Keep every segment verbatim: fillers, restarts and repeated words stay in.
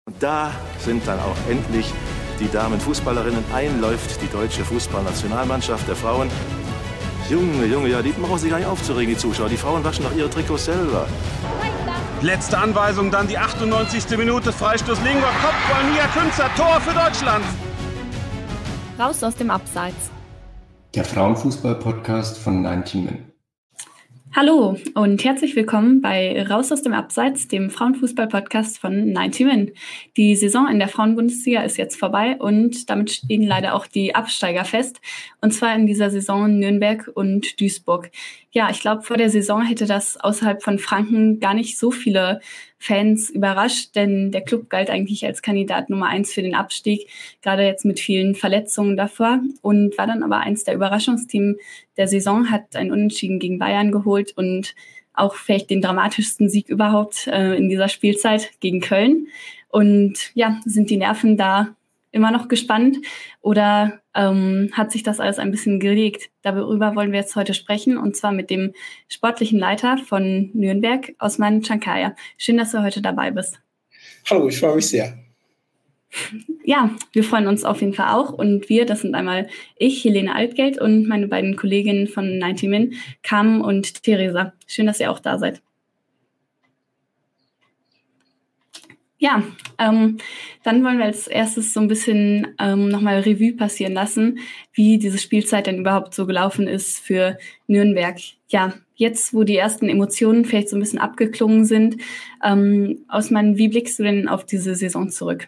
Und da sind dann auch endlich die Damenfußballerinnen. Einläuft die deutsche Fußballnationalmannschaft der Frauen. Junge, Junge, ja, die brauchen sich gar nicht aufzuregen, die Zuschauer. Die Frauen waschen doch ihre Trikots selber. Letzte Anweisung, dann die achtundneunzigste Minute. Freistoß Lingor, Kopfball, Mia Künzer, Tor für Deutschland. Raus aus dem Abseits. Der Frauenfußball-Podcast von neunzig Min. Hallo und herzlich willkommen bei Raus aus dem Abseits, dem Frauenfußball-Podcast von neunzig Min. Die Saison in der Frauenbundesliga ist jetzt vorbei und damit stehen leider auch die Absteiger fest. Und zwar in dieser Saison Nürnberg und Duisburg. Ja, ich glaube, vor der Saison hätte das außerhalb von Franken gar nicht so viele Fans überrascht, denn der Club galt eigentlich als Kandidat Nummer eins für den Abstieg, gerade jetzt mit vielen Verletzungen davor, und war dann aber eins der Überraschungsteams der Saison, hat ein Unentschieden gegen Bayern geholt und auch vielleicht den dramatischsten Sieg überhaupt äh, in dieser Spielzeit gegen Köln. Und ja, sind die Nerven da immer noch gespannt oder ähm, hat sich das alles ein bisschen gelegt? Darüber wollen wir jetzt heute sprechen, und zwar mit dem sportlichen Leiter von Nürnberg, Osman Chankaya. Schön, dass du heute dabei bist. Hallo, ich freue mich sehr. Ja, wir freuen uns auf jeden Fall auch. Und wir, das sind einmal ich, Helene Altgeld, und meine beiden Kolleginnen von neunzig Min, Carmen und Theresa. Schön, dass ihr auch da seid. Ja, ähm, dann wollen wir als erstes so ein bisschen ähm, nochmal Revue passieren lassen, wie diese Spielzeit denn überhaupt so gelaufen ist für Nürnberg. Ja, jetzt, wo die ersten Emotionen vielleicht so ein bisschen abgeklungen sind, ähm, Osman, wie blickst du denn auf diese Saison zurück?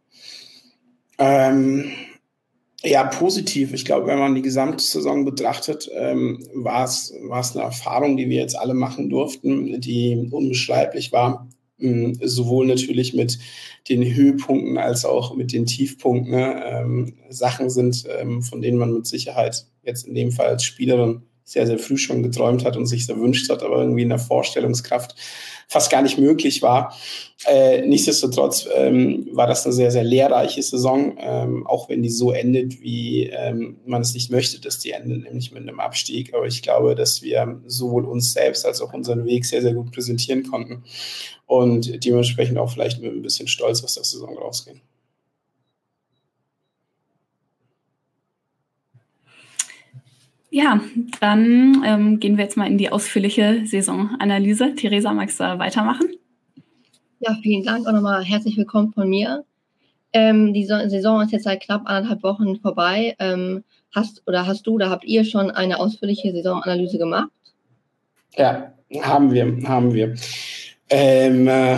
Ähm, ja, positiv. Ich glaube, wenn man die gesamte Saison betrachtet, ähm, war es war es eine Erfahrung, die wir jetzt alle machen durften, die unbeschreiblich war. Sowohl natürlich mit den Höhepunkten als auch mit den Tiefpunkten. Ne? Ähm, Sachen sind, ähm, von denen man mit Sicherheit jetzt in dem Fall als Spielerin sehr, sehr früh schon geträumt hat und sich erwünscht hat, aber irgendwie in der Vorstellungskraft fast gar nicht möglich war. Äh, nichtsdestotrotz ähm, war das eine sehr, sehr lehrreiche Saison, ähm, auch wenn die so endet, wie ähm, man es nicht möchte, dass die endet, nämlich mit einem Abstieg. Aber ich glaube, dass wir sowohl uns selbst als auch unseren Weg sehr, sehr gut präsentieren konnten und dementsprechend auch vielleicht mit ein bisschen Stolz aus der Saison rausgehen. Ja, dann ähm, gehen wir jetzt mal in die ausführliche Saisonanalyse. Theresa, magst du weitermachen? Ja, vielen Dank auch nochmal herzlich willkommen von mir. Ähm, die Saison ist jetzt seit knapp anderthalb Wochen vorbei. Ähm, hast oder hast du oder habt ihr schon eine ausführliche Saisonanalyse gemacht? Ja, haben wir, haben wir. Ähm, äh,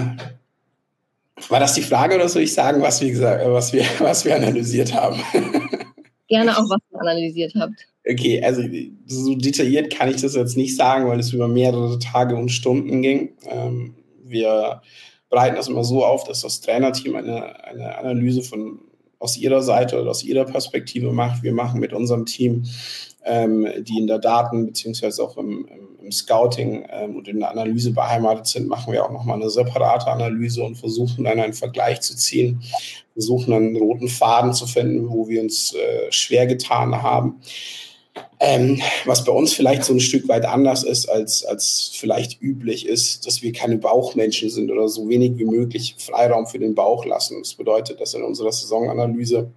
war das die Frage oder soll ich sagen, was wir gesagt, was wir, was wir analysiert haben? Gerne auch, was ihr analysiert habt. Okay, also so detailliert kann ich das jetzt nicht sagen, weil es über mehrere Tage und Stunden ging. Ähm, wir bereiten das immer so auf, dass das Trainerteam eine, eine Analyse von aus ihrer Seite oder aus ihrer Perspektive macht. Wir machen mit unserem Team, ähm, die in der Daten- beziehungsweise auch im, im, im Scouting ähm, und in der Analyse beheimatet sind, machen wir auch nochmal eine separate Analyse und versuchen dann einen Vergleich zu ziehen, versuchen dann einen roten Faden zu finden, wo wir uns äh, schwer getan haben. Ähm, was bei uns vielleicht so ein Stück weit anders ist, als, als vielleicht üblich ist, dass wir keine Bauchmenschen sind oder so wenig wie möglich Freiraum für den Bauch lassen. Das bedeutet, dass in unserer Saisonanalyse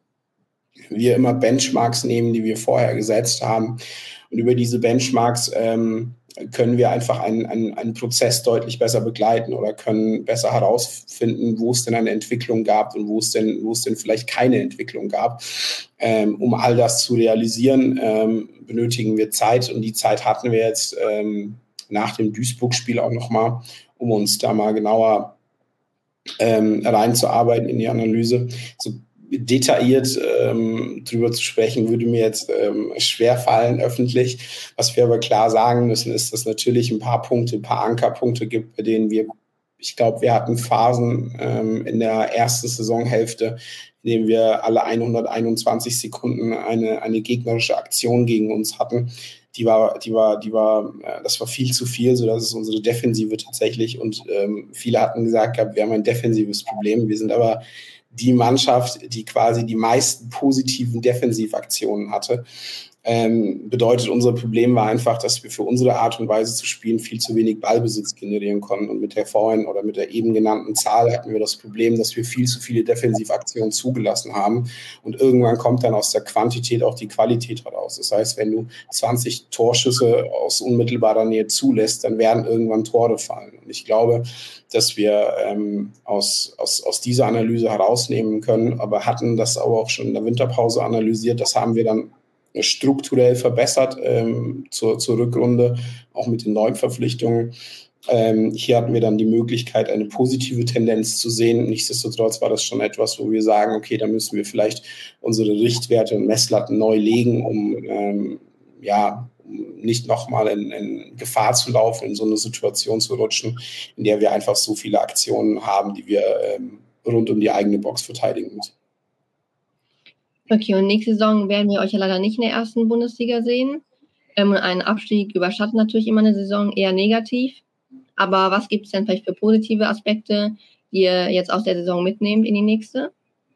wir immer Benchmarks nehmen, die wir vorher gesetzt haben. Und über diese Benchmarks ähm, können wir einfach einen, einen, einen Prozess deutlich besser begleiten oder können besser herausfinden, wo es denn eine Entwicklung gab und wo es denn, wo es denn vielleicht keine Entwicklung gab. Ähm, um all das zu realisieren, ähm, benötigen wir Zeit, und die Zeit hatten wir jetzt ähm, nach dem Duisburg-Spiel auch nochmal, um uns da mal genauer ähm, reinzuarbeiten in die Analyse. So detailliert ähm, drüber zu sprechen, würde mir jetzt ähm, schwer fallen öffentlich. Was wir aber klar sagen müssen, ist, dass es natürlich ein paar Punkte, ein paar Ankerpunkte gibt, bei denen wir, ich glaube, wir hatten Phasen ähm, in der ersten Saisonhälfte, in denen wir alle hunderteinundzwanzig Sekunden eine, eine gegnerische Aktion gegen uns hatten. Die war, die war, die war, das war viel zu viel, so dass es unsere Defensive tatsächlich, und ähm, viele hatten gesagt, wir haben ein defensives Problem. Wir sind aber die Mannschaft, die quasi die meisten positiven Defensivaktionen hatte. Ähm, bedeutet, unser Problem war einfach, dass wir für unsere Art und Weise zu spielen viel zu wenig Ballbesitz generieren konnten. Und mit der vorhin oder mit der eben genannten Zahl hatten wir das Problem, dass wir viel zu viele Defensivaktionen zugelassen haben. Und irgendwann kommt dann aus der Quantität auch die Qualität heraus. Das heißt, wenn du zwanzig Torschüsse aus unmittelbarer Nähe zulässt, dann werden irgendwann Tore fallen. Und ich glaube, dass wir ähm, aus, aus, aus dieser Analyse herausnehmen können, aber hatten das aber auch schon in der Winterpause analysiert. Das haben wir dann strukturell verbessert ähm, zur, zur Rückrunde, auch mit den Neuverpflichtungen. Ähm, hier hatten wir dann die Möglichkeit, eine positive Tendenz zu sehen. Nichtsdestotrotz war das schon etwas, wo wir sagen, okay, da müssen wir vielleicht unsere Richtwerte und Messlatten neu legen, um ähm, ja, nicht nochmal in, in Gefahr zu laufen, in so eine Situation zu rutschen, in der wir einfach so viele Aktionen haben, die wir ähm, rund um die eigene Box verteidigen müssen. Okay, und nächste Saison werden wir euch ja leider nicht in der ersten Bundesliga sehen. Ähm, ein Abstieg überschattet natürlich immer eine Saison eher negativ. Aber was gibt es denn vielleicht für positive Aspekte, die ihr jetzt aus der Saison mitnehmt in die nächste?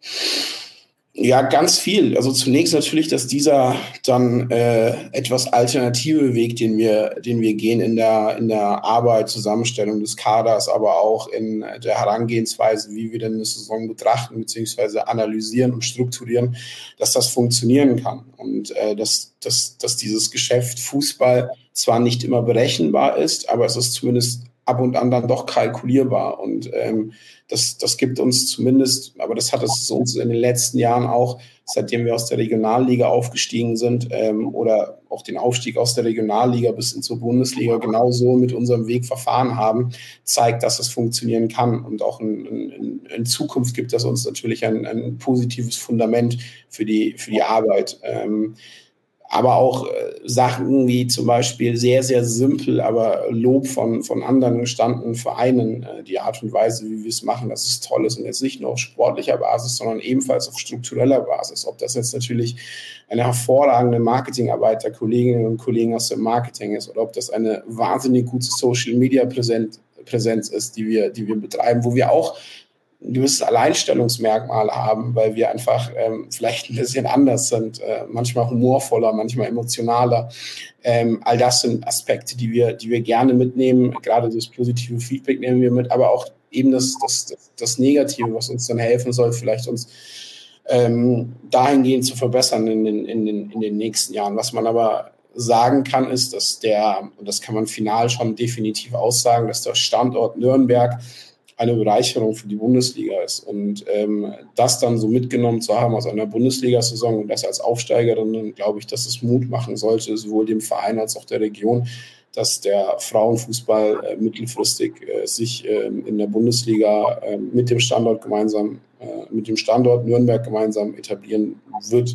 Ja, ganz viel. Also zunächst natürlich, dass dieser dann äh, etwas alternative Weg, den wir, den wir gehen in der, in der Arbeit, Zusammenstellung des Kaders, aber auch in der Herangehensweise, wie wir denn eine Saison betrachten, beziehungsweise analysieren und strukturieren, dass das funktionieren kann. Und äh, dass, dass, dass dieses Geschäft Fußball zwar nicht immer berechenbar ist, aber es ist zumindest ab und an dann doch kalkulierbar. Und ähm, das, das gibt uns zumindest, aber das hat es uns in den letzten Jahren auch, seitdem wir aus der Regionalliga aufgestiegen sind ähm, oder auch den Aufstieg aus der Regionalliga bis hin zur Bundesliga genauso mit unserem Weg verfahren haben, zeigt, dass es funktionieren kann. Und auch in, in, in Zukunft gibt das uns natürlich ein, ein positives Fundament für die, für die Arbeit. Ähm, aber auch äh, Sachen wie zum Beispiel sehr, sehr simpel, aber Lob von, von anderen gestandenen Vereinen, äh, die Art und Weise, wie wir es machen, dass es toll ist und jetzt nicht nur auf sportlicher Basis, sondern ebenfalls auf struktureller Basis. Ob das jetzt natürlich eine hervorragende Marketingarbeit der Kolleginnen und Kollegen aus dem Marketing ist oder ob das eine wahnsinnig gute Social-Media-Präsenz Präsenz ist, die wir, die wir betreiben, wo wir auch ein gewisses Alleinstellungsmerkmal haben, weil wir einfach ähm, vielleicht ein bisschen anders sind, äh, manchmal humorvoller, manchmal emotionaler. Ähm, all das sind Aspekte, die wir, die wir gerne mitnehmen. Gerade das positive Feedback nehmen wir mit, aber auch eben das, das, das, das Negative, was uns dann helfen soll, vielleicht uns ähm, dahingehend zu verbessern in den, in den, in den nächsten Jahren. Was man aber sagen kann, ist, dass der, und das kann man final schon definitiv aussagen, dass der Standort Nürnberg eine Bereicherung für die Bundesliga ist. Und ähm, das dann so mitgenommen zu haben aus einer Bundesliga-Saison und das als Aufsteigerin, glaube ich, dass es Mut machen sollte, sowohl dem Verein als auch der Region, dass der Frauenfußball äh, mittelfristig äh, sich äh, in der Bundesliga äh, mit dem Standort gemeinsam, äh, mit dem Standort Nürnberg gemeinsam etablieren wird.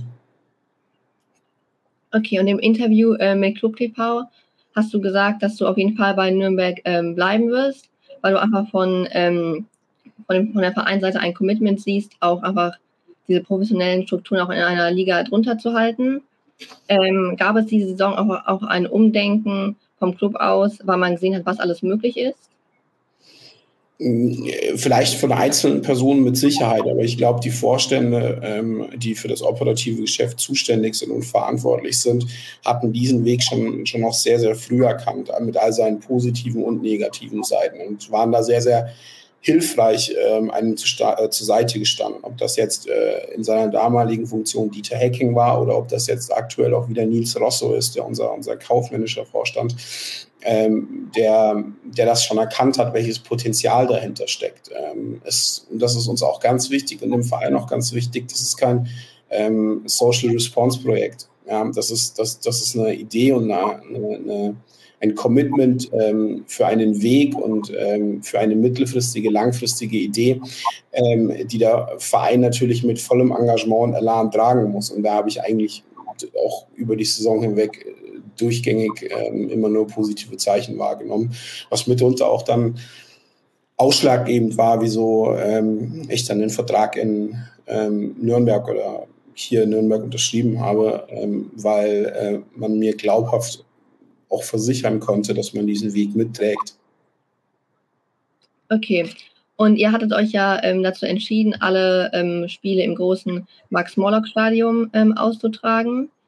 Okay, und im Interview äh, mit Club T V hast du gesagt, dass du auf jeden Fall bei Nürnberg ähm, bleiben wirst, weil du einfach von, ähm, von, dem, von der Vereinsseite ein Commitment siehst, auch einfach diese professionellen Strukturen auch in einer Liga drunter zu halten. Ähm, gab es diese Saison auch, auch ein Umdenken vom Club aus, weil man gesehen hat, was alles möglich ist? Vielleicht von einzelnen Personen mit Sicherheit, aber ich glaube, die Vorstände, ähm, die für das operative Geschäft zuständig sind und verantwortlich sind, hatten diesen Weg schon, schon noch sehr, sehr früh erkannt, mit all seinen positiven und negativen Seiten und waren da sehr, sehr hilfreich ähm, einem zu äh, zur Seite gestanden. Ob das jetzt äh, in seiner damaligen Funktion Dieter Hecking war oder ob das jetzt aktuell auch wieder Nils Rosso ist, der unser, unser kaufmännischer Vorstand, ähm, der, der das schon erkannt hat, welches Potenzial dahinter steckt. Ähm, es, und das ist uns auch ganz wichtig und im Verein auch ganz wichtig, das ist kein ähm, Social Response Projekt. Ja, das ist, das, das ist eine Idee und eine, eine, eine ein Commitment ähm, für einen Weg und ähm, für eine mittelfristige, langfristige Idee, ähm, die der Verein natürlich mit vollem Engagement und Elan tragen muss. Und da habe ich eigentlich auch über die Saison hinweg durchgängig ähm, immer nur positive Zeichen wahrgenommen, was mitunter auch dann ausschlaggebend war, wieso ähm, ich dann den Vertrag in ähm, Nürnberg oder hier in Nürnberg unterschrieben habe, ähm, weil äh, man mir glaubhaft auch versichern konnte, dass man diesen Weg mitträgt. Okay. Und ihr hattet euch ja ähm, dazu entschieden, alle ähm, Spiele im großen Max-Morlock-Stadion ähm, auszutragen.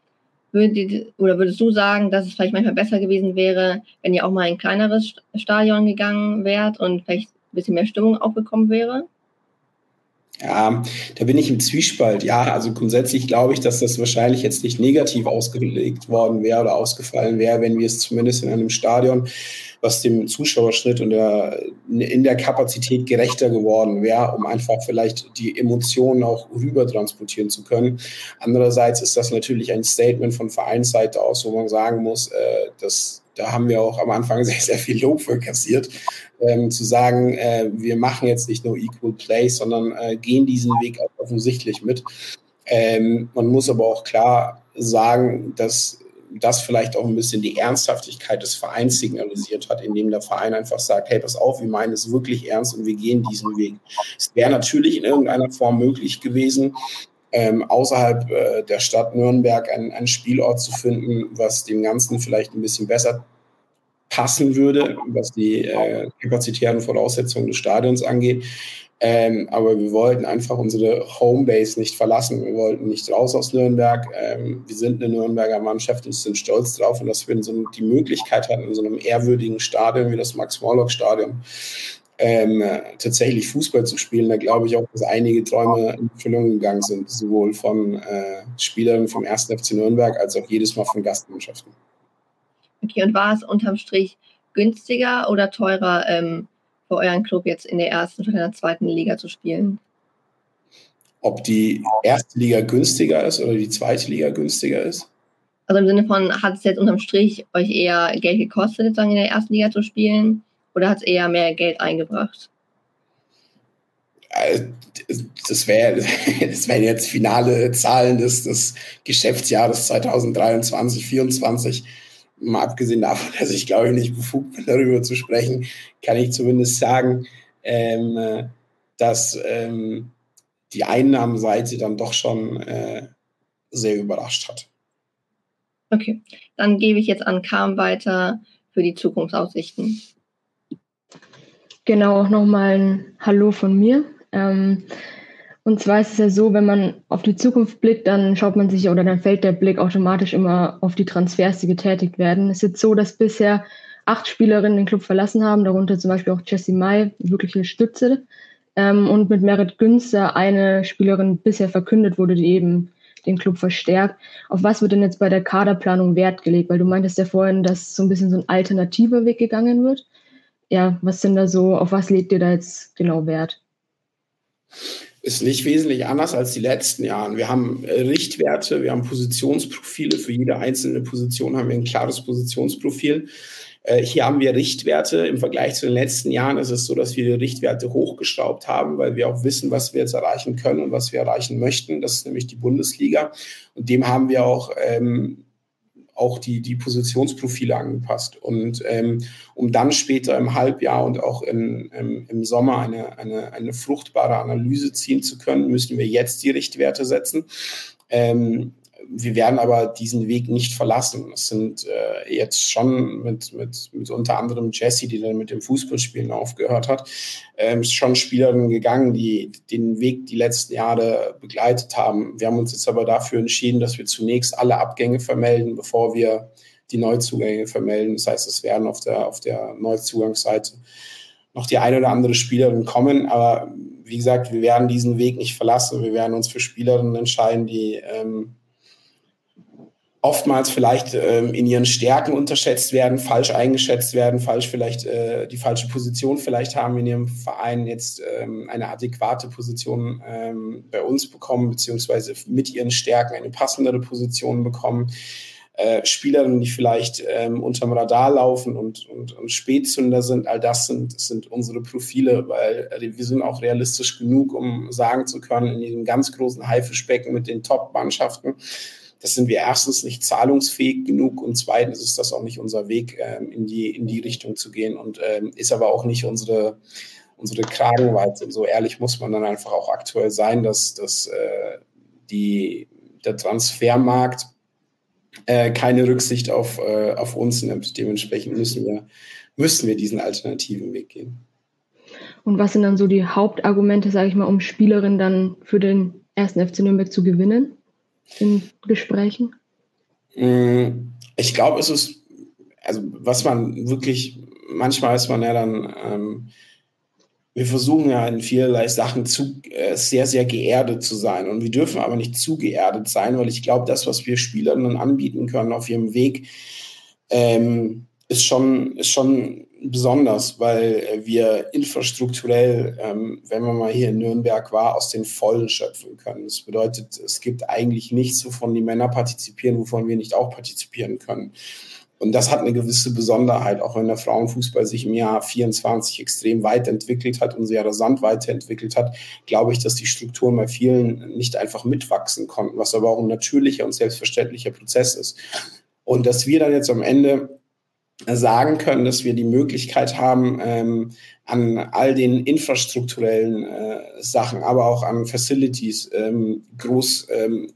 Würdet, oder würdest du sagen, dass es vielleicht manchmal besser gewesen wäre, wenn ihr auch mal in ein kleineres Stadion gegangen wärt und vielleicht ein bisschen mehr Stimmung aufgekommen wäre? Ja, da bin ich im Zwiespalt. Ja, also grundsätzlich glaube ich, dass das wahrscheinlich jetzt nicht negativ ausgelegt worden wäre oder ausgefallen wäre, wenn wir es zumindest in einem Stadion, was dem Zuschauerschnitt und der, in der Kapazität gerechter geworden wäre, um einfach vielleicht die Emotionen auch rüber transportieren zu können. Andererseits ist das natürlich ein Statement von Vereinsseite aus, wo man sagen muss, äh, dass da haben wir auch am Anfang sehr, sehr viel Lob für kassiert, ähm, zu sagen, äh, wir machen jetzt nicht nur Equal Play, sondern äh, gehen diesen Weg auch offensichtlich mit. Ähm, man muss aber auch klar sagen, dass das vielleicht auch ein bisschen die Ernsthaftigkeit des Vereins signalisiert hat, indem der Verein einfach sagt, hey, pass auf, wir meinen es wirklich ernst und wir gehen diesen Weg. Es wäre natürlich in irgendeiner Form möglich gewesen, Ähm, außerhalb äh, der Stadt Nürnberg einen, einen Spielort zu finden, was dem Ganzen vielleicht ein bisschen besser passen würde, was die äh, kapazitären Voraussetzungen des Stadions angeht. Ähm, aber wir wollten einfach unsere Homebase nicht verlassen. Wir wollten nicht raus aus Nürnberg. Ähm, wir sind eine Nürnberger Mannschaft und sind stolz drauf. Und dass wir in so die Möglichkeit hatten, in so einem ehrwürdigen Stadion wie das Max-Morlock-Stadion Ähm, tatsächlich Fußball zu spielen, da glaube ich auch, dass einige Träume in Erfüllung gegangen sind, sowohl von äh, Spielern vom ersten F C Nürnberg als auch jedes Mal von Gastmannschaften. Okay, und war es unterm Strich günstiger oder teurer ähm, für euren Club jetzt in der ersten oder in der zweiten Liga zu spielen? Ob die erste Liga günstiger ist oder die zweite Liga günstiger ist? Also im Sinne von, hat es jetzt unterm Strich euch eher Geld gekostet, sozusagen in der ersten Liga zu spielen? Oder hat es eher mehr Geld eingebracht? Das wären das wär jetzt finale Zahlen des, des Geschäftsjahres zweitausenddreiundzwanzig vierundzwanzig. Mal abgesehen davon, dass ich glaube ich nicht befugt bin, darüber zu sprechen, kann ich zumindest sagen, ähm, dass ähm, die Einnahmenseite dann doch schon äh, sehr überrascht hat. Okay, dann gebe ich jetzt an Carmen weiter für die Zukunftsaussichten. Genau, auch nochmal ein Hallo von mir. Ähm, und zwar ist es ja so, wenn man auf die Zukunft blickt, dann schaut man sich oder dann fällt der Blick automatisch immer auf die Transfers, die getätigt werden. Es ist jetzt so, dass bisher acht Spielerinnen den Club verlassen haben, darunter zum Beispiel auch Jessie May, wirkliche Stütze. Ähm, und mit Merit Günster eine Spielerin bisher verkündet wurde, die eben den Club verstärkt. Auf was wird denn jetzt bei der Kaderplanung Wert gelegt? Weil du meintest ja vorhin, dass so ein bisschen so ein alternativer Weg gegangen wird. Ja, was sind da so, auf was legt ihr da jetzt genau Wert? Ist nicht wesentlich anders als die letzten Jahre. Wir haben Richtwerte, wir haben Positionsprofile. Für jede einzelne Position haben wir ein klares Positionsprofil. Hier haben wir Richtwerte. Im Vergleich zu den letzten Jahren ist es so, dass wir die Richtwerte hochgeschraubt haben, weil wir auch wissen, was wir jetzt erreichen können und was wir erreichen möchten. Das ist nämlich die Bundesliga. Und dem haben wir auch ähm, auch die, die Positionsprofile angepasst. Und ähm, um dann später im Halbjahr und auch in, im, im Sommer eine, eine, eine fruchtbare Analyse ziehen zu können, müssen wir jetzt die Richtwerte setzen. Ähm, wir werden aber diesen Weg nicht verlassen. Es sind äh, jetzt schon mit, mit, mit unter anderem Jessie, die dann mit dem Fußballspielen aufgehört hat, ähm, schon Spielerinnen gegangen, die den Weg die letzten Jahre begleitet haben. Wir haben uns jetzt aber dafür entschieden, dass wir zunächst alle Abgänge vermelden, bevor wir die Neuzugänge vermelden. Das heißt, es werden auf der, auf der Neuzugangsseite noch die eine oder andere Spielerin kommen. Aber wie gesagt, wir werden diesen Weg nicht verlassen. Wir werden uns für Spielerinnen entscheiden, die ähm, oftmals vielleicht ähm, in ihren Stärken unterschätzt werden, falsch eingeschätzt werden, falsch vielleicht äh, die falsche Position vielleicht haben in ihrem Verein, jetzt ähm, eine adäquate Position ähm, bei uns bekommen, beziehungsweise mit ihren Stärken eine passendere Position bekommen. Äh, Spielerinnen, die vielleicht ähm, unterm Radar laufen und, und, und Spätzünder sind, all das sind, sind unsere Profile, weil äh, wir sind auch realistisch genug, um sagen zu können, in diesem ganz großen Haifischbecken mit den Top-Mannschaften, das sind wir erstens nicht zahlungsfähig genug und zweitens ist das auch nicht unser Weg, ähm, in die, in die Richtung zu gehen und ähm, ist aber auch nicht unsere, unsere Kragenweite. So ehrlich muss man dann einfach auch aktuell sein, dass, dass äh, die, der Transfermarkt äh, keine Rücksicht auf, äh, auf uns nimmt. Dementsprechend müssen wir, müssen wir diesen alternativen Weg gehen. Und was sind dann so die Hauptargumente, sage ich mal, um Spielerinnen dann für den ersten F C Nürnberg zu gewinnen in Gesprächen? Ich glaube, es ist, also was man wirklich, manchmal ist man ja dann, ähm, wir versuchen ja in vielerlei Sachen zu, äh, sehr, sehr geerdet zu sein. Und wir dürfen aber nicht zu geerdet sein, weil ich glaube, das, was wir Spielerinnen anbieten können auf ihrem Weg, ähm, ist schon, ist schon besonders, weil wir infrastrukturell, ähm, wenn man mal hier in Nürnberg war, aus den Vollen schöpfen können. Das bedeutet, es gibt eigentlich nichts, wovon die Männer partizipieren, wovon wir nicht auch partizipieren können. Und das hat eine gewisse Besonderheit, auch wenn der Frauenfußball sich im Jahr vierundzwanzig extrem weiterentwickelt hat und sehr rasant weiterentwickelt hat, glaube ich, dass die Strukturen bei vielen nicht einfach mitwachsen konnten, was aber auch ein natürlicher und selbstverständlicher Prozess ist. Und dass wir dann jetzt am Ende sagen können, dass wir die Möglichkeit haben, ähm, an all den infrastrukturellen äh, Sachen, aber auch an Facilities ähm, groß ähm,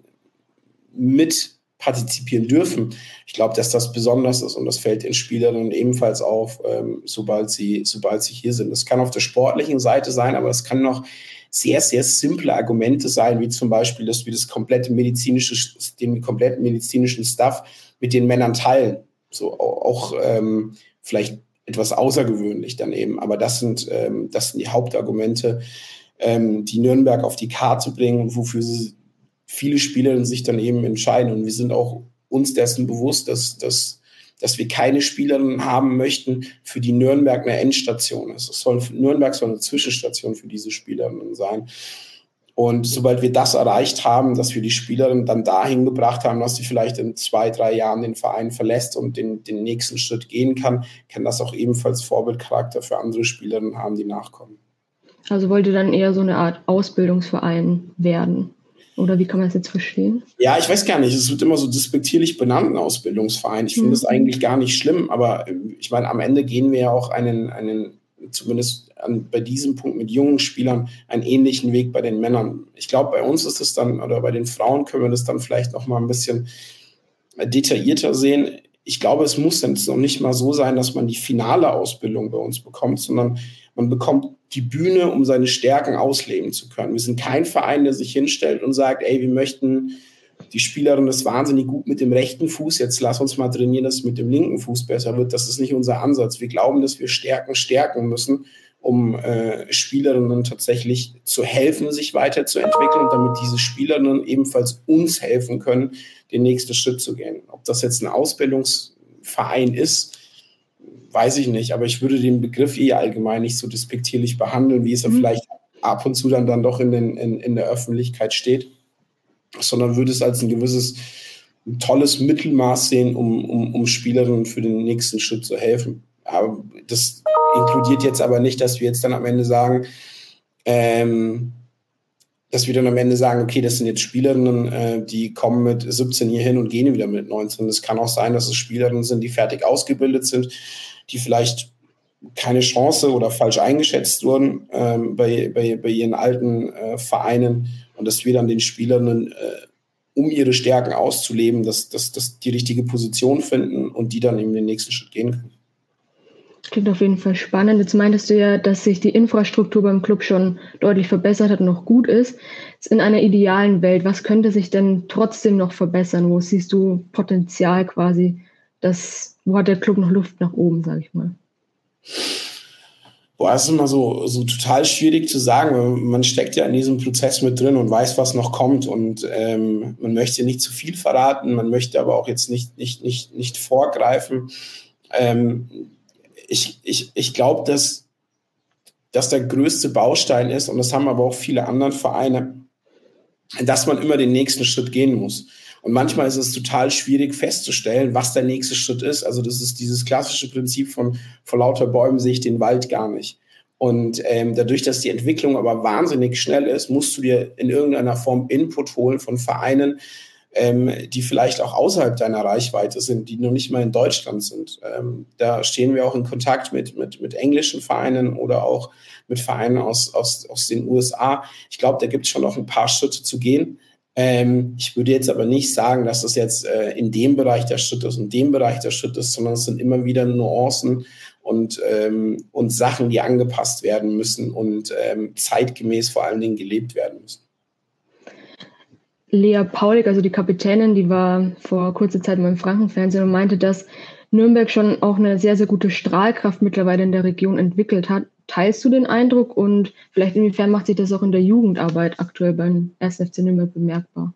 mit partizipieren dürfen. Ich glaube, dass das besonders ist und das fällt den Spielerinnen ebenfalls auf, ähm, sobald sie, sobald sie hier sind. Das kann auf der sportlichen Seite sein, aber es kann noch sehr, sehr simple Argumente sein, wie zum Beispiel, dass wir das komplette medizinische, den kompletten medizinischen Stuff mit den Männern teilen. So auch ähm, vielleicht etwas außergewöhnlich dann eben. Aber das sind, ähm, das sind die Hauptargumente, ähm, die Nürnberg auf die Karte bringen, wofür sie viele Spielerinnen sich dann eben entscheiden. Und wir sind auch uns dessen bewusst, dass, dass, dass wir keine Spielerinnen haben möchten, für die Nürnberg eine Endstation ist. Es soll, Nürnberg soll eine Zwischenstation für diese Spielerinnen sein. Und sobald wir das erreicht haben, dass wir die Spielerinnen dann dahin gebracht haben, dass sie vielleicht in zwei, drei Jahren den Verein verlässt und den, den nächsten Schritt gehen kann, kann das auch ebenfalls Vorbildcharakter für andere Spielerinnen haben, die nachkommen. Also wollte dann eher so eine Art Ausbildungsverein werden? Oder wie kann man das jetzt verstehen? Ja, ich weiß gar nicht. Es wird immer so despektierlich benannt, ein Ausbildungsverein. Ich finde das mhm. eigentlich gar nicht schlimm. Aber ich meine, am Ende gehen wir ja auch einen, einen zumindest an, bei diesem Punkt mit jungen Spielern, einen ähnlichen Weg bei den Männern. Ich glaube, bei uns ist es dann, oder bei den Frauen können wir das dann vielleicht noch mal ein bisschen detaillierter sehen. Ich glaube, es muss jetzt noch nicht mal so sein, dass man die finale Ausbildung bei uns bekommt, sondern man bekommt die Bühne, um seine Stärken ausleben zu können. Wir sind kein Verein, der sich hinstellt und sagt, ey, wir möchten, die Spielerin ist wahnsinnig gut mit dem rechten Fuß, jetzt lass uns mal trainieren, dass es mit dem linken Fuß besser wird. Das ist nicht unser Ansatz. Wir glauben, dass wir Stärken stärken müssen, um äh, Spielerinnen tatsächlich zu helfen, sich weiterzuentwickeln und damit diese Spielerinnen ebenfalls uns helfen können, den nächsten Schritt zu gehen. Ob das jetzt ein Ausbildungsverein ist, weiß ich nicht, aber ich würde den Begriff eh allgemein nicht so despektierlich behandeln, wie es ja mhm. vielleicht ab und zu dann, dann doch in, den, in, in der Öffentlichkeit steht, sondern würde es als ein gewisses, ein tolles Mittelmaß sehen, um, um, um Spielerinnen für den nächsten Schritt zu helfen. Aber das inkludiert jetzt aber nicht, dass wir jetzt dann am Ende sagen, ähm, dass wir dann am Ende sagen, okay, das sind jetzt Spielerinnen, äh, die kommen mit siebzehn hier hin und gehen wieder mit neunzehn. Es kann auch sein, dass es Spielerinnen sind, die fertig ausgebildet sind, die vielleicht keine Chance oder falsch eingeschätzt wurden ähm, bei, bei, bei ihren alten äh, Vereinen und dass wir dann den Spielerinnen, äh, um ihre Stärken auszuleben, dass, dass, dass die richtige Position finden und die dann eben den nächsten Schritt gehen können. Klingt auf jeden Fall spannend. Jetzt meintest du ja, dass sich die Infrastruktur beim Club schon deutlich verbessert hat und noch gut ist. In einer idealen Welt, was könnte sich denn trotzdem noch verbessern? Wo siehst du Potenzial quasi? Das, wo hat der Club noch Luft nach oben, sage ich mal? Boah, das ist immer so, so total schwierig zu sagen. Man steckt ja in diesem Prozess mit drin und weiß, was noch kommt. Und ähm, man möchte nicht zu viel verraten, man möchte aber auch jetzt nicht, nicht, nicht, nicht vorgreifen. Ähm, Ich, ich, ich glaube, dass, dass der größte Baustein ist, und das haben aber auch viele andere Vereine, dass man immer den nächsten Schritt gehen muss. Und manchmal ist es total schwierig festzustellen, was der nächste Schritt ist. Also das ist dieses klassische Prinzip von vor lauter Bäumen sehe ich den Wald gar nicht. Und ähm, dadurch, dass die Entwicklung aber wahnsinnig schnell ist, musst du dir in irgendeiner Form Input holen von Vereinen, Ähm, die vielleicht auch außerhalb deiner Reichweite sind, die noch nicht mal in Deutschland sind. Ähm, da stehen wir auch in Kontakt mit, mit, mit englischen Vereinen oder auch mit Vereinen aus, aus, aus den U S A. Ich glaube, da gibt es schon noch ein paar Schritte zu gehen. Ähm, ich würde jetzt aber nicht sagen, dass das jetzt äh, in dem Bereich der Schritt ist und dem Bereich der Schritt ist, sondern es sind immer wieder Nuancen und, ähm, und Sachen, die angepasst werden müssen und ähm, zeitgemäß vor allen Dingen gelebt werden müssen. Lea Paulik, also die Kapitänin, die war vor kurzer Zeit mal im Frankenfernsehen und meinte, dass Nürnberg schon auch eine sehr, sehr gute Strahlkraft mittlerweile in der Region entwickelt hat. Teilst du den Eindruck und vielleicht inwiefern macht sich das auch in der Jugendarbeit aktuell beim ersten F C Nürnberg bemerkbar?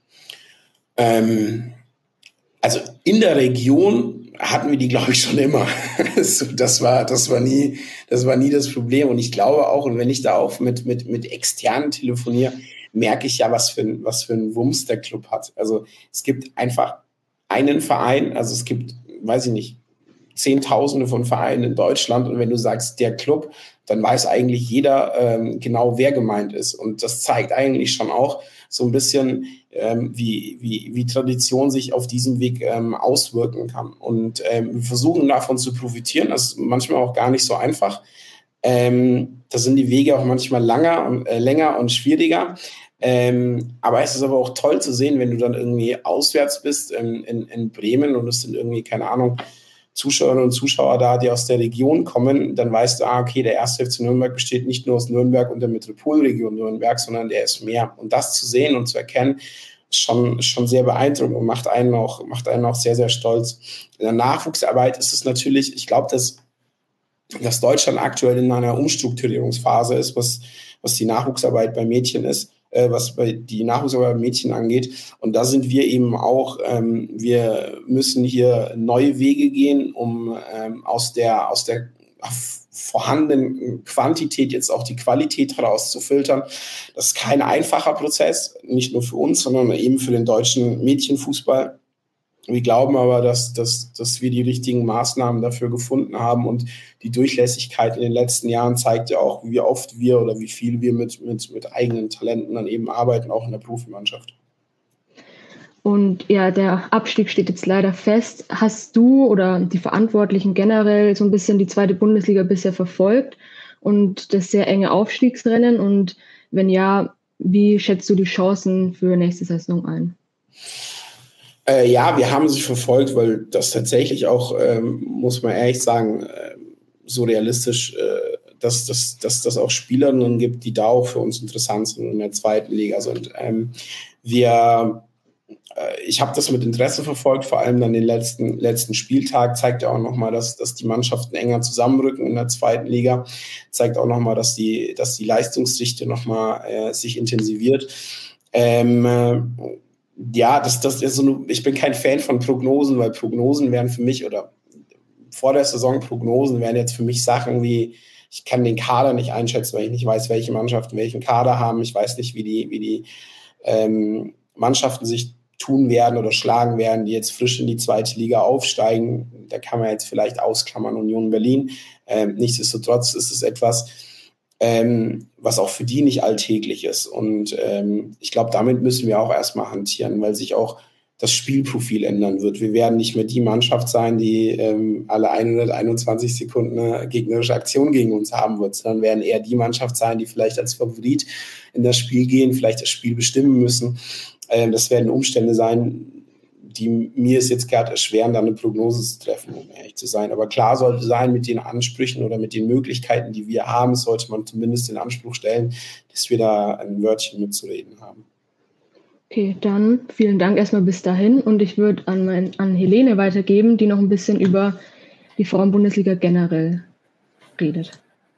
Ähm, also in der Region hatten wir die, glaube ich, schon immer. das war, das war nie, das war nie das Problem. Und ich glaube auch, und wenn ich da auch mit, mit, mit externen telefoniere, merke ich ja, was für ein, was für ein Wumms der Club hat. Also es gibt einfach einen Verein, also es gibt, weiß ich nicht, Zehntausende von Vereinen in Deutschland, und wenn du sagst, der Club, dann weiß eigentlich jeder ähm, genau, wer gemeint ist. Und das zeigt eigentlich schon auch so ein bisschen, ähm, wie, wie, wie Tradition sich auf diesem Weg ähm, auswirken kann. Und ähm, wir versuchen davon zu profitieren. Das ist manchmal auch gar nicht so einfach. Ähm, da sind die Wege auch manchmal langer, äh, länger und schwieriger. Ähm, aber es ist aber auch toll zu sehen, wenn du dann irgendwie auswärts bist in, in, in Bremen und es sind irgendwie, keine Ahnung, Zuschauerinnen und Zuschauer da, die aus der Region kommen, dann weißt du, ah, okay, der erste F C Nürnberg besteht nicht nur aus Nürnberg und der Metropolregion Nürnberg, sondern der ist mehr. Und das zu sehen und zu erkennen, ist schon, schon sehr beeindruckend und macht einen auch, macht einen auch sehr, sehr stolz. In der Nachwuchsarbeit ist es natürlich, ich glaube, dass, dass Deutschland aktuell in einer Umstrukturierungsphase ist, was, was die Nachwuchsarbeit bei Mädchen ist, was bei die Nachwuchsarbeit bei Mädchen angeht. Und da sind wir eben auch, ähm, wir müssen hier neue Wege gehen, um ähm, aus der, aus der vorhandenen Quantität jetzt auch die Qualität herauszufiltern. Das ist kein einfacher Prozess, nicht nur für uns, sondern eben für den deutschen Mädchenfußball. Wir glauben aber, dass, dass, dass wir die richtigen Maßnahmen dafür gefunden haben, und die Durchlässigkeit in den letzten Jahren zeigt ja auch, wie oft wir oder wie viel wir mit, mit, mit eigenen Talenten dann eben arbeiten, auch in der Profimannschaft. Und ja, der Abstieg steht jetzt leider fest. Hast du oder die Verantwortlichen generell so ein bisschen die zweite Bundesliga bisher verfolgt und das sehr enge Aufstiegsrennen? Und wenn ja, wie schätzt du die Chancen für nächste Saison ein? Äh, ja, wir haben sie verfolgt, weil das tatsächlich auch, ähm, muss man ehrlich sagen, äh, so realistisch, äh, dass das dass, dass auch Spielerinnen gibt, die da auch für uns interessant sind in der zweiten Liga sind. Ähm, wir, äh, ich habe das mit Interesse verfolgt, vor allem dann den letzten, letzten Spieltag, zeigt ja auch nochmal, dass, dass die Mannschaften enger zusammenrücken in der zweiten Liga, zeigt auch nochmal, dass die, dass die Leistungsdichte nochmal äh, sich intensiviert. Ähm, äh, Ja, das, das ist so eine, ich bin kein Fan von Prognosen, weil Prognosen wären für mich, oder vor der Saison Prognosen wären jetzt für mich Sachen wie, ich kann den Kader nicht einschätzen, weil ich nicht weiß, welche Mannschaften welchen Kader haben. Ich weiß nicht, wie die, wie die ähm, Mannschaften sich tun werden oder schlagen werden, die jetzt frisch in die zweite Liga aufsteigen. Da kann man jetzt vielleicht ausklammern Union Berlin. Ähm, nichtsdestotrotz ist es etwas, Ähm, was auch für die nicht alltäglich ist. Und ähm, ich glaube, damit müssen wir auch erstmal hantieren, weil sich auch das Spielprofil ändern wird. Wir werden nicht mehr die Mannschaft sein, die ähm, alle hunderteinundzwanzig Sekunden eine gegnerische Aktion gegen uns haben wird, sondern werden eher die Mannschaft sein, die vielleicht als Favorit in das Spiel gehen, vielleicht das Spiel bestimmen müssen. Ähm, das werden Umstände sein, die mir es jetzt gerade erschweren, da eine Prognose zu treffen, um ehrlich zu sein. Aber klar sollte sein, mit den Ansprüchen oder mit den Möglichkeiten, die wir haben, sollte man zumindest den Anspruch stellen, dass wir da ein Wörtchen mitzureden haben. Okay, dann vielen Dank erstmal bis dahin, und ich würde an, mein, an Helene weitergeben, die noch ein bisschen über die Frauenbundesliga generell redet.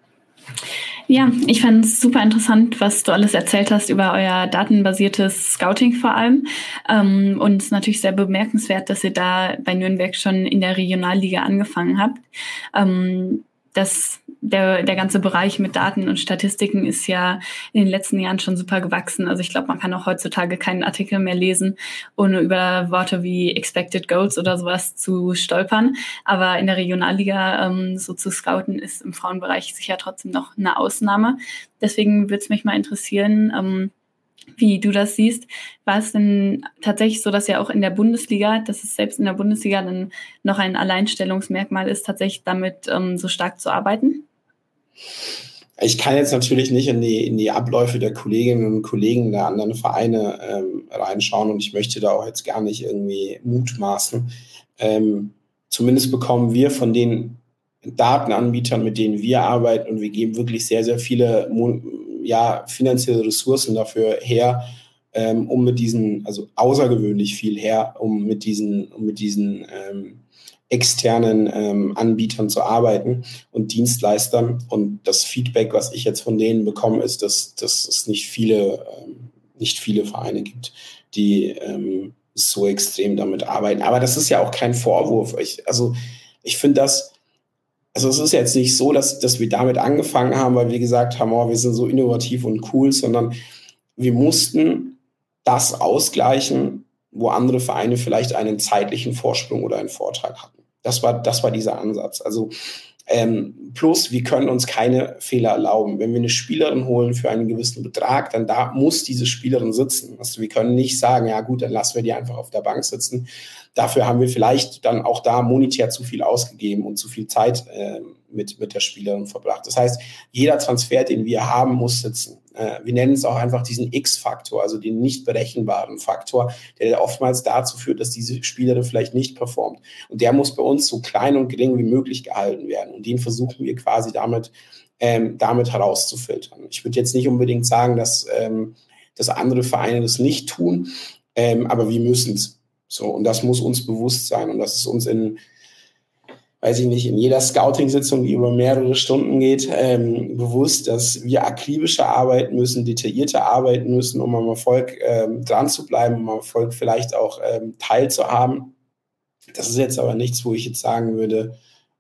Ja, ich fand es super interessant, was du alles erzählt hast über euer datenbasiertes Scouting vor allem. Ähm, und es ist natürlich sehr bemerkenswert, dass ihr da bei Nürnberg schon in der Regionalliga angefangen habt. Ähm, das, der, der ganze Bereich mit Daten und Statistiken ist ja in den letzten Jahren schon super gewachsen. Also ich glaube, man kann auch heutzutage keinen Artikel mehr lesen, ohne über Worte wie Expected Goals oder sowas zu stolpern. Aber in der Regionalliga ähm, so zu scouten, ist im Frauenbereich sicher trotzdem noch eine Ausnahme. Deswegen würde es mich mal interessieren, ähm, wie du das siehst. War es denn tatsächlich so, dass ja auch in der Bundesliga, dass es selbst in der Bundesliga dann noch ein Alleinstellungsmerkmal ist, tatsächlich damit ähm, so stark zu arbeiten? Ich kann jetzt natürlich nicht in die, in die Abläufe der Kolleginnen und Kollegen der anderen Vereine ähm, reinschauen, und ich möchte da auch jetzt gar nicht irgendwie mutmaßen. Ähm, zumindest bekommen wir von den Datenanbietern, mit denen wir arbeiten, und wir geben wirklich sehr, sehr viele ja, finanzielle Ressourcen dafür her, ähm, um mit diesen, also außergewöhnlich viel her, um mit diesen, um mit diesen ähm, externen ähm, Anbietern zu arbeiten und Dienstleistern. Und das Feedback, was ich jetzt von denen bekomme, ist, dass, dass es nicht viele, ähm, nicht viele Vereine gibt, die ähm, so extrem damit arbeiten. Aber das ist ja auch kein Vorwurf. Ich, also ich finde das, also es ist jetzt nicht so, dass, dass wir damit angefangen haben, weil wir gesagt haben, oh, wir sind so innovativ und cool, sondern wir mussten das ausgleichen, wo andere Vereine vielleicht einen zeitlichen Vorsprung oder einen Vorteil hatten. Das war, das war dieser Ansatz. Also ähm, plus, wir können uns keine Fehler erlauben. Wenn wir eine Spielerin holen für einen gewissen Betrag, dann da muss diese Spielerin sitzen. Also wir können nicht sagen, ja gut, dann lassen wir die einfach auf der Bank sitzen. Dafür haben wir vielleicht dann auch da monetär zu viel ausgegeben und zu viel Zeit äh, mit, mit der Spielerin verbracht. Das heißt, jeder Transfer, den wir haben, muss sitzen. Äh, wir nennen es auch einfach diesen X-Faktor, also den nicht berechenbaren Faktor, der oftmals dazu führt, dass diese Spielerin vielleicht nicht performt. Und der muss bei uns so klein und gering wie möglich gehalten werden. Und den versuchen wir quasi damit, ähm, damit herauszufiltern. Ich würde jetzt nicht unbedingt sagen, dass, ähm, dass andere Vereine das nicht tun, ähm, aber wir müssen es. So, und das muss uns bewusst sein. Und das ist uns in, weiß ich nicht, in jeder Scouting-Sitzung, die über mehrere Stunden geht, ähm, bewusst, dass wir akribischer arbeiten müssen, detaillierter arbeiten müssen, um am Erfolg ähm, dran zu bleiben, um am Erfolg vielleicht auch ähm, teilzuhaben. Das ist jetzt aber nichts, wo ich jetzt sagen würde,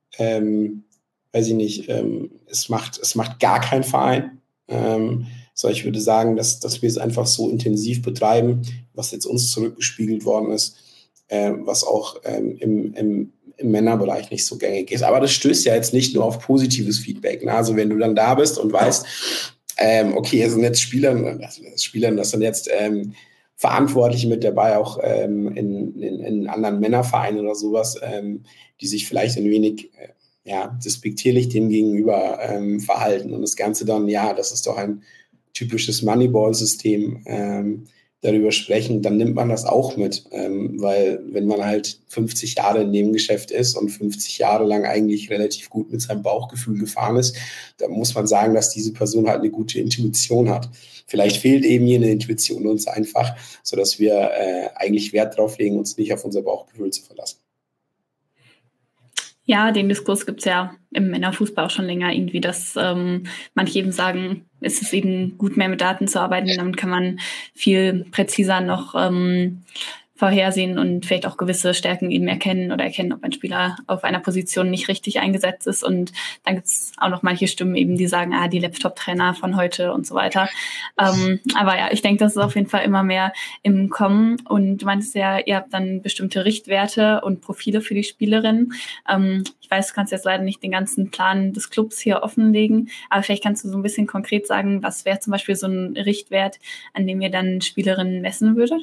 ähm, weiß ich nicht, ähm, es macht, es macht gar kein Verein. Ähm, So, ich würde sagen, dass, dass wir es einfach so intensiv betreiben, was jetzt uns zurückgespiegelt worden ist, äh, was auch ähm, im, im, im Männerbereich nicht so gängig ist. Aber das stößt ja jetzt nicht nur auf positives Feedback. Ne? Also wenn du dann da bist und weißt, ähm, okay, es sind jetzt Spieler, das, Spieler, das sind jetzt ähm, Verantwortliche mit dabei, auch ähm, in, in, in anderen Männervereinen oder sowas, ähm, die sich vielleicht ein wenig äh, ja, despektierlich dem gegenüber ähm, verhalten. Und das Ganze dann, ja, das ist doch ein typisches Moneyball-System, ähm, darüber sprechen, dann nimmt man das auch mit. Ähm, weil wenn man halt fünfzig Jahre in dem Geschäft ist und fünfzig Jahre lang eigentlich relativ gut mit seinem Bauchgefühl gefahren ist, dann muss man sagen, dass diese Person halt eine gute Intuition hat. Vielleicht fehlt eben hier eine Intuition uns einfach, sodass wir äh, eigentlich Wert drauf legen, uns nicht auf unser Bauchgefühl zu verlassen. Ja, den Diskurs gibt es ja im Männerfußball auch schon länger irgendwie, dass ähm, manche eben sagen, es ist eben gut, mehr mit Daten zu arbeiten, damit kann man viel präziser noch ähm, vorhersehen und vielleicht auch gewisse Stärken eben erkennen oder erkennen, ob ein Spieler auf einer Position nicht richtig eingesetzt ist. Und dann gibt es auch noch manche Stimmen eben, die sagen, ah, die Laptop-Trainer von heute und so weiter. Ähm, aber ja, ich denke, das ist auf jeden Fall immer mehr im Kommen. Und du meintest ja, ihr habt dann bestimmte Richtwerte und Profile für die Spielerin. Ähm, ich weiß, du kannst jetzt leider nicht den ganzen Plan des Clubs hier offenlegen, aber vielleicht kannst du so ein bisschen konkret sagen, was wäre zum Beispiel so ein Richtwert, an dem ihr dann Spielerinnen messen würdet?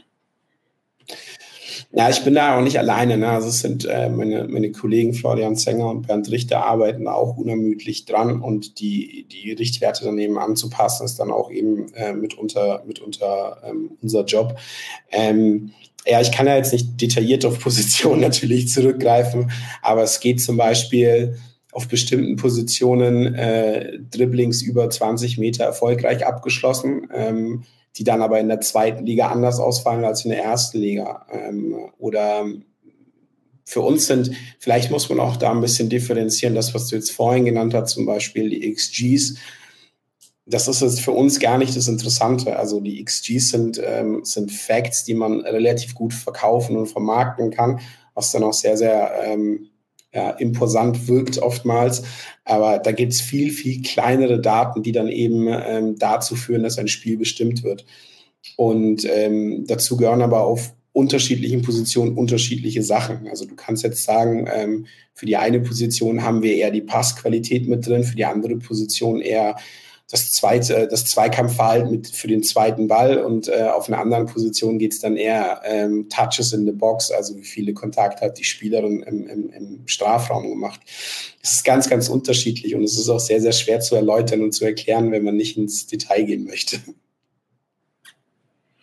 Ja, ich bin da auch nicht alleine. Ne? Also es sind äh, meine, meine Kollegen Florian Zenger und Bernd Richter arbeiten auch unermüdlich dran und die, die Richtwerte daneben anzupassen, ist dann auch eben äh, mitunter, mitunter ähm, unser Job. Ähm, ja, ich kann ja jetzt nicht detailliert auf Positionen natürlich zurückgreifen, aber es geht zum Beispiel auf bestimmten Positionen äh, Dribblings über zwanzig Meter erfolgreich abgeschlossen, ähm, die dann aber in der zweiten Liga anders ausfallen als in der ersten Liga. Ähm, oder für uns sind, vielleicht muss man auch da ein bisschen differenzieren, das, was du jetzt vorhin genannt hast, zum Beispiel die X Gs, das ist jetzt für uns gar nicht das Interessante. Also die X Gs sind, ähm, sind Facts, die man relativ gut verkaufen und vermarkten kann, was dann auch sehr, sehr ähm, ja, imposant wirkt oftmals. Aber da gibt es viel, viel kleinere Daten, die dann eben ähm, dazu führen, dass ein Spiel bestimmt wird. Und ähm, dazu gehören aber auf unterschiedlichen Positionen unterschiedliche Sachen. Also du kannst jetzt sagen, ähm, für die eine Position haben wir eher die Passqualität mit drin, für die andere Position eher das zweite, das Zweikampfverhalten mit für den zweiten Ball und äh, auf einer anderen Position geht es dann eher ähm, Touches in the Box, also wie viele Kontakte hat die Spielerin im, im, im Strafraum gemacht. Das ist ganz, ganz unterschiedlich und es ist auch sehr, sehr schwer zu erläutern und zu erklären, wenn man nicht ins Detail gehen möchte.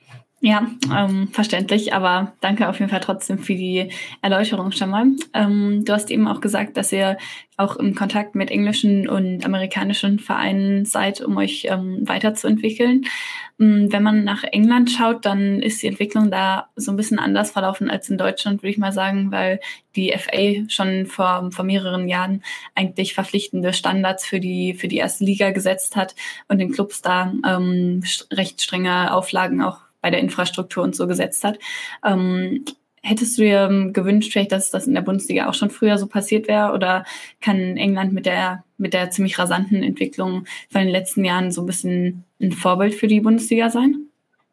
Ja, ähm, verständlich, aber danke auf jeden Fall trotzdem für die Erläuterung schon mal. Ähm, du hast eben auch gesagt, dass ihr auch im Kontakt mit englischen und amerikanischen Vereinen seid, um euch ähm, weiterzuentwickeln. Ähm, wenn man nach England schaut, dann ist die Entwicklung da so ein bisschen anders verlaufen als in Deutschland, würde ich mal sagen, weil die F A schon vor, vor mehreren Jahren eigentlich verpflichtende Standards für die, für die erste Liga gesetzt hat und den Clubs da ähm, recht strenge Auflagen auch bei der Infrastruktur und so gesetzt hat. Ähm, hättest du dir gewünscht, vielleicht, dass das in der Bundesliga auch schon früher so passiert wäre? Oder kann England mit der, mit der ziemlich rasanten Entwicklung von den letzten Jahren so ein bisschen ein Vorbild für die Bundesliga sein?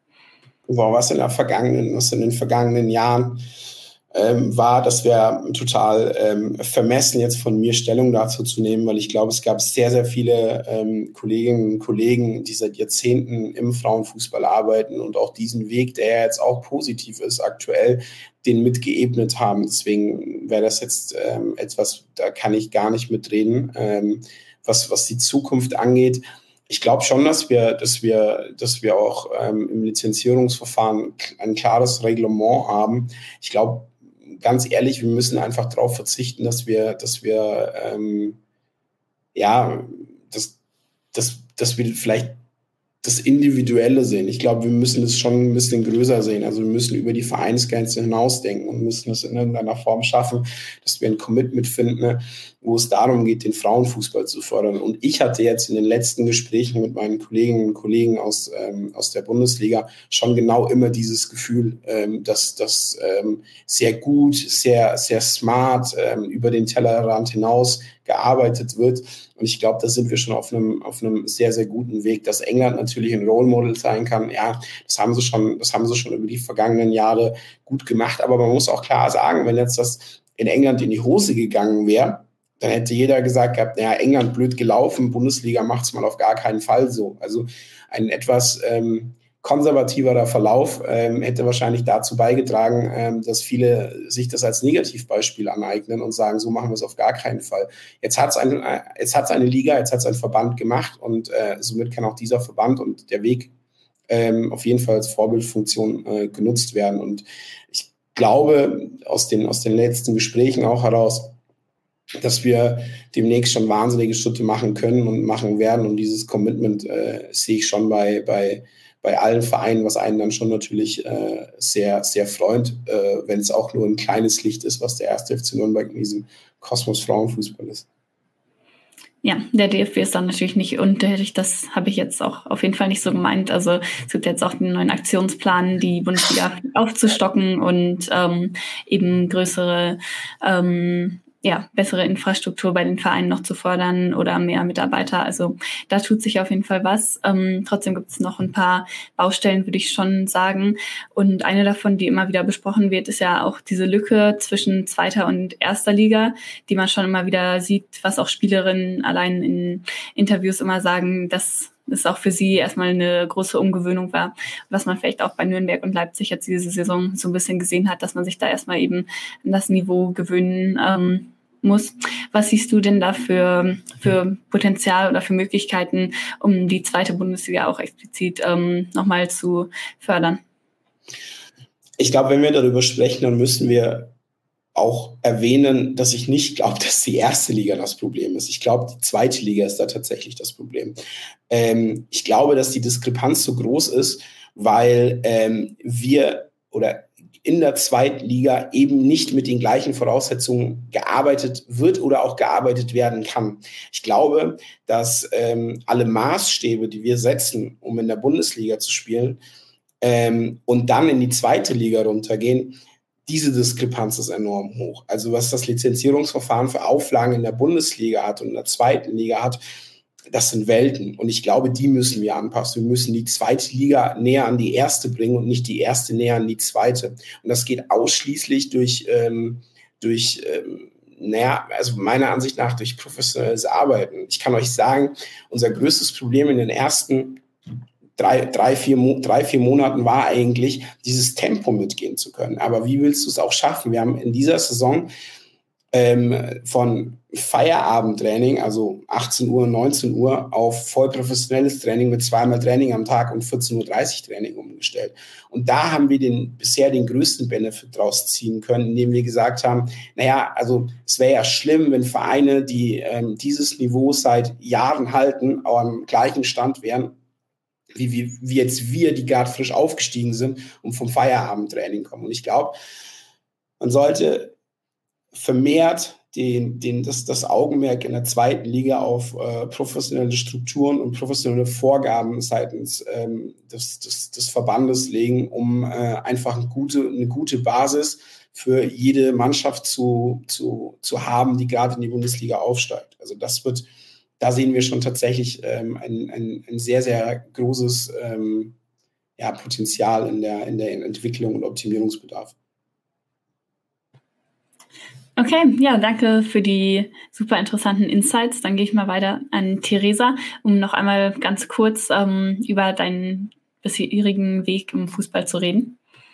Wow, was in der vergangenen, was in den vergangenen Jahren ähm, war, das wäre total ähm, vermessen, jetzt von mir Stellung dazu zu nehmen, weil ich glaube, es gab sehr, sehr viele ähm, Kolleginnen und Kollegen, die seit Jahrzehnten im Frauenfußball arbeiten und auch diesen Weg, der jetzt auch positiv ist aktuell, den mitgeebnet haben. Deswegen wäre das jetzt ähm, etwas, da kann ich gar nicht mitreden, ähm, was, was die Zukunft angeht. Ich glaube schon, dass wir, dass wir, dass wir auch ähm, im Lizenzierungsverfahren ein klares Reglement haben. Ich glaube, ganz ehrlich, wir müssen einfach darauf verzichten, dass wir, dass wir, ähm, ja, dass, dass, dass wir vielleicht das Individuelle sehen. Ich glaube, wir müssen es schon ein bisschen größer sehen. Also wir müssen über die Vereinsgrenze hinausdenken und müssen es in irgendeiner Form schaffen, dass wir ein Commitment finden, wo es darum geht, den Frauenfußball zu fördern. Und ich hatte jetzt in den letzten Gesprächen mit meinen Kolleginnen und Kollegen aus, ähm, aus der Bundesliga schon genau immer dieses Gefühl, ähm, dass das ähm, sehr gut, sehr, sehr smart ähm, über den Tellerrand hinaus gearbeitet wird. Und ich glaube, da sind wir schon auf einem, auf einem sehr, sehr guten Weg, dass England natürlich ein Role Model sein kann. Ja, das haben sie schon, das haben sie schon über die vergangenen Jahre gut gemacht. Aber man muss auch klar sagen, wenn jetzt das in England in die Hose gegangen wäre, dann hätte jeder gesagt gehabt, naja, England blöd gelaufen, Bundesliga macht es mal auf gar keinen Fall so. Also ein etwas ähm, konservativerer Verlauf ähm, hätte wahrscheinlich dazu beigetragen, ähm, dass viele sich das als Negativbeispiel aneignen und sagen, so machen wir es auf gar keinen Fall. Jetzt hat es ein, jetzt hat's eine Liga, jetzt hat es ein Verband gemacht und äh, somit kann auch dieser Verband und der Weg ähm, auf jeden Fall als Vorbildfunktion äh, genutzt werden. Und ich glaube, aus den, aus den letzten Gesprächen auch heraus, dass wir demnächst schon wahnsinnige Schritte machen können und machen werden. Und dieses Commitment äh, sehe ich schon bei, bei, bei allen Vereinen, was einen dann schon natürlich äh, sehr, sehr freut, äh, wenn es auch nur ein kleines Licht ist, was der erste F C Nürnberg in diesem Kosmos Frauenfußball ist. Ja, der D F B ist dann natürlich nicht untätig. Das habe ich jetzt auch auf jeden Fall nicht so gemeint. Also es gibt jetzt auch den neuen Aktionsplan, die Bundesliga aufzustocken und ähm, eben größere ähm, ja, bessere Infrastruktur bei den Vereinen noch zu fördern oder mehr Mitarbeiter. Also da tut sich auf jeden Fall was. Ähm, trotzdem gibt es noch ein paar Baustellen, würde ich schon sagen. Und eine davon, die immer wieder besprochen wird, ist ja auch diese Lücke zwischen zweiter und erster Liga, die man schon immer wieder sieht, was auch Spielerinnen allein in Interviews immer sagen, dass es auch für sie erstmal eine große Umgewöhnung war, was man vielleicht auch bei Nürnberg und Leipzig jetzt diese Saison so ein bisschen gesehen hat, dass man sich da erstmal eben an das Niveau gewöhnen ähm, muss. Was siehst du denn da für, für Potenzial oder für Möglichkeiten, um die zweite Bundesliga auch explizit ähm, nochmal zu fördern? Ich glaube, wenn wir darüber sprechen, dann müssen wir auch erwähnen, dass ich nicht glaube, dass die erste Liga das Problem ist. Ich glaube, die zweite Liga ist da tatsächlich das Problem. Ähm, ich glaube, dass die Diskrepanz so groß ist, weil ähm, wir oder in der zweiten Liga eben nicht mit den gleichen Voraussetzungen gearbeitet wird oder auch gearbeitet werden kann. Ich glaube, dass ähm, alle Maßstäbe, die wir setzen, um in der Bundesliga zu spielen ähm, und dann in die zweite Liga runtergehen, diese Diskrepanz ist enorm hoch. Also was das Lizenzierungsverfahren für Auflagen in der Bundesliga hat und in der zweiten Liga hat, das sind Welten. Und ich glaube, die müssen wir anpassen. Wir müssen die zweite Liga näher an die erste bringen und nicht die erste näher an die zweite. Und das geht ausschließlich durch, ähm, durch ähm, naja, also meiner Ansicht nach durch professionelles Arbeiten. Ich kann euch sagen, unser größtes Problem in den ersten Drei, drei, vier, drei, vier Monaten war eigentlich, dieses Tempo mitgehen zu können. Aber wie willst du es auch schaffen? Wir haben in dieser Saison ähm, von Feierabendtraining, also achtzehn Uhr, neunzehn Uhr, auf vollprofessionelles Training mit zweimal Training am Tag und vierzehn Uhr dreißig Training umgestellt. Und da haben wir den, bisher den größten Benefit draus ziehen können, indem wir gesagt haben, naja, also es wäre ja schlimm, wenn Vereine, die ähm, dieses Niveau seit Jahren halten, auch am gleichen Stand wären, wie, wie, wie jetzt wir, die gerade frisch aufgestiegen sind und vom Feierabendtraining kommen. Und ich glaube, man sollte vermehrt den, den, das, das Augenmerk in der zweiten Liga auf äh, professionelle Strukturen und professionelle Vorgaben seitens ähm, des, des, des Verbandes legen, um äh, einfach eine gute, eine gute Basis für jede Mannschaft zu, zu, zu haben, die gerade in die Bundesliga aufsteigt. Also das wird, da sehen wir schon tatsächlich ähm, ein, ein, ein sehr, sehr großes ähm, ja, Potenzial in der, in der Entwicklung und Optimierungsbedarf. Okay, ja, danke für die super interessanten Insights. Dann gehe ich mal weiter an Theresa, um noch einmal ganz kurz ähm, über deinen bisherigen Weg im Fußball zu reden.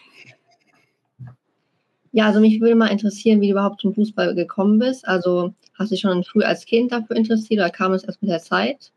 Ja, also mich würde mal interessieren, wie du überhaupt zum Fußball gekommen bist. Also hast du dich schon früh als Kind dafür interessiert oder kam es erst mit der Zeit?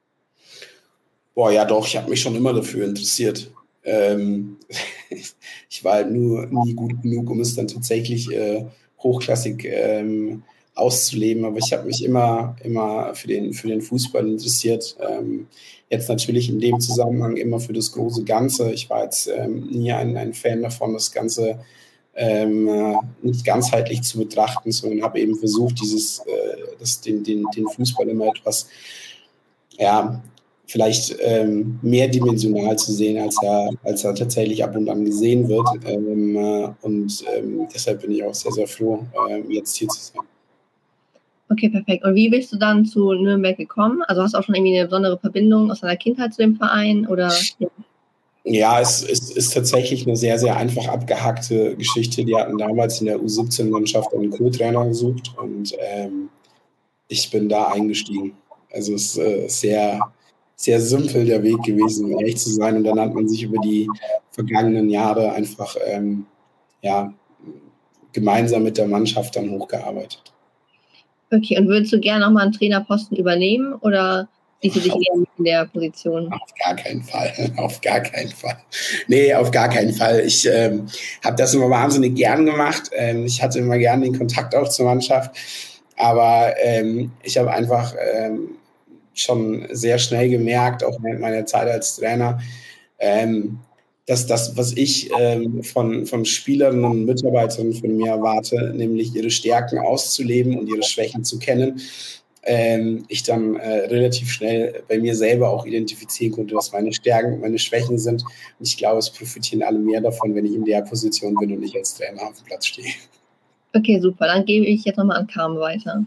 Boah, ja doch, ich habe mich schon immer dafür interessiert. Ähm, ich war halt nur nie gut genug, um es dann tatsächlich äh, hochklassig ähm, auszuleben, aber ich habe mich immer, immer für den, für den Fußball interessiert. Ähm, jetzt natürlich in dem Zusammenhang immer für das große Ganze. Ich war jetzt ähm, nie ein, ein Fan davon, das Ganze ähm, nicht ganzheitlich zu betrachten, sondern habe eben versucht, dieses, äh, das, den, den, den Fußball immer etwas, ja, vielleicht ähm, mehrdimensional zu sehen, als er, als er tatsächlich ab und an gesehen wird. Ähm, äh, und ähm, deshalb bin ich auch sehr, sehr froh, äh, jetzt hier zu sein. Okay, perfekt. Und wie bist du dann zu Nürnberg gekommen? Also hast du auch schon irgendwie eine besondere Verbindung aus deiner Kindheit zu dem Verein? Oder? Ja, ja es, es ist tatsächlich eine sehr, sehr einfach abgehackte Geschichte. Die hatten damals in der U siebzehn-Mannschaft einen Co-Trainer gesucht und ähm, ich bin da eingestiegen. Also es ist äh, sehr... sehr simpel der Weg gewesen, um ehrlich zu sein. Und dann hat man sich über die vergangenen Jahre einfach ähm, ja, gemeinsam mit der Mannschaft dann hochgearbeitet. Okay, und würdest du gerne nochmal einen Trainerposten übernehmen oder siehst du dich eher in der Position? Auf gar keinen Fall, auf gar keinen Fall. Nee, auf gar keinen Fall. Ich ähm, habe das immer wahnsinnig gern gemacht. Ähm, ich hatte immer gern den Kontakt auch zur Mannschaft. Aber ähm, ich habe einfach... Ähm, schon sehr schnell gemerkt, auch während meiner Zeit als Trainer, ähm, dass das, was ich ähm, von, von Spielerinnen und Mitarbeitern von mir erwarte, nämlich ihre Stärken auszuleben und ihre Schwächen zu kennen, ähm, ich dann äh, relativ schnell bei mir selber auch identifizieren konnte, was meine Stärken und meine Schwächen sind. Und ich glaube, es profitieren alle mehr davon, wenn ich in der Position bin und nicht als Trainer auf dem Platz stehe. Okay, super. Dann gebe ich jetzt nochmal an Carmen weiter.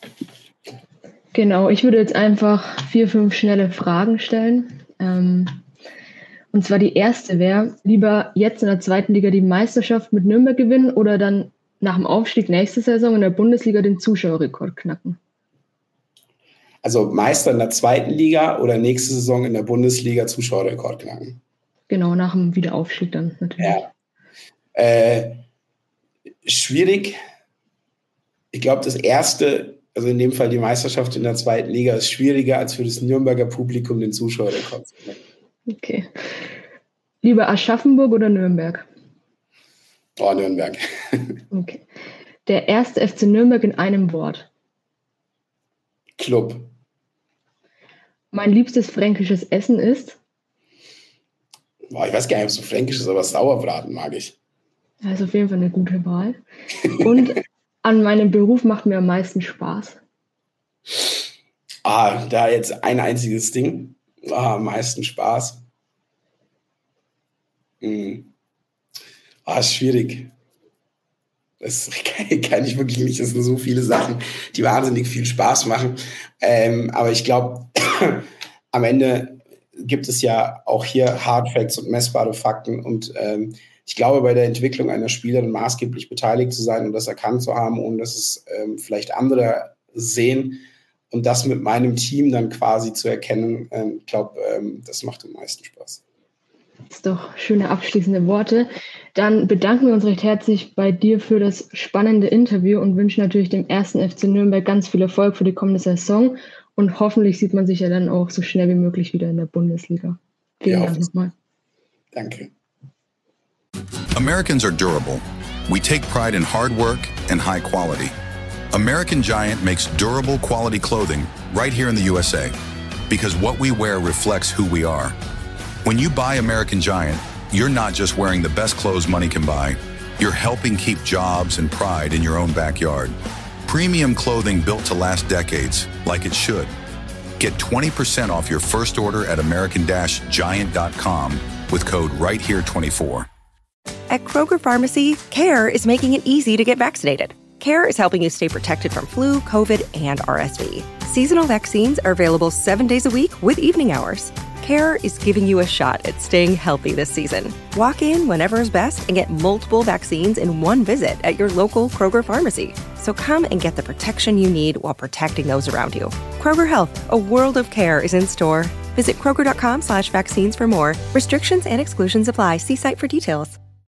Genau, ich würde jetzt einfach vier, fünf schnelle Fragen stellen. Ähm, und zwar die erste wäre, lieber jetzt in der zweiten Liga die Meisterschaft mit Nürnberg gewinnen oder dann nach dem Aufstieg nächste Saison in der Bundesliga den Zuschauerrekord knacken? Also Meister in der zweiten Liga oder nächste Saison in der Bundesliga Zuschauerrekord knacken? Genau, nach dem Wiederaufstieg dann natürlich. Ja. Äh, schwierig. Ich glaube, das erste... Also in dem Fall die Meisterschaft in der zweiten Liga ist schwieriger, als für das Nürnberger Publikum den Zuschauerrekord zu machen. Okay. Lieber Aschaffenburg oder Nürnberg? Oh, Nürnberg. Okay. Der erste F C Nürnberg in einem Wort. Club. Mein liebstes fränkisches Essen ist? Boah, ich weiß gar nicht, ob es so fränkisch ist, aber Sauerbraten mag ich. Das ist auf jeden Fall eine gute Wahl. Und an meinem Beruf macht mir am meisten Spaß. Ah, da jetzt ein einziges Ding. Ah, am meisten Spaß. Hm. Ah, ist schwierig. Das kann, kann ich wirklich nicht. Das sind so viele Sachen, die wahnsinnig viel Spaß machen. Ähm, aber ich glaube, am Ende gibt es ja auch hier Hard Facts und messbare Fakten. Und ähm, ich glaube, bei der Entwicklung einer Spielerin maßgeblich beteiligt zu sein und das erkannt zu haben, ohne dass es ähm, vielleicht andere sehen und das mit meinem Team dann quasi zu erkennen, ähm, ich glaube, ähm, das macht am meisten Spaß. Das ist doch schöne abschließende Worte. Dann bedanken wir uns recht herzlich bei dir für das spannende Interview und wünschen natürlich dem ersten F C Nürnberg ganz viel Erfolg für die kommende Saison. Und hoffentlich sieht man sich ja dann auch so schnell wie möglich wieder in der Bundesliga. Vielen ja, Dank nochmal. Danke. Americans are durable. We take pride in hard work and high quality. American Giant makes durable quality clothing right here in the U S A because what we wear reflects who we are. When you buy American Giant, you're not just wearing the best clothes money can buy. You're helping keep jobs and pride in your own backyard. Premium clothing built to last decades, like it should. Get twenty percent off your first order at American Giant dot com with code right here twenty-four. At Kroger Pharmacy, CARE is making it easy to get vaccinated. CARE is helping you stay protected from flu, COVID, and R S V. Seasonal vaccines are available seven days a week with evening hours. CARE is giving you a shot at staying healthy this season. Walk in whenever is best and get multiple vaccines in one visit at your local Kroger pharmacy. So come and get the protection you need while protecting those around you. Kroger Health, a world of care, is in store. Visit Kroger.com slash vaccines for more. Restrictions and exclusions apply. See site for details.